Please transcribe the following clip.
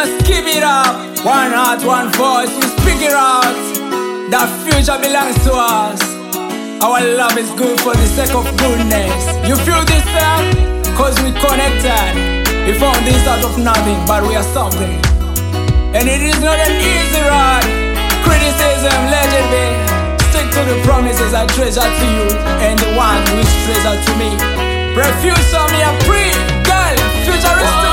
just give it up. One heart, one voice, we speak it out. The future belongs to us. Our love is good for the sake of goodness. You feel this fam? Cause we connected. We found this out of nothing, but we are something. And it is not an easy ride. Criticism, legend. Stick to the promises I treasure to you, and the one which treasure to me. Refuse on me and free, girl, future is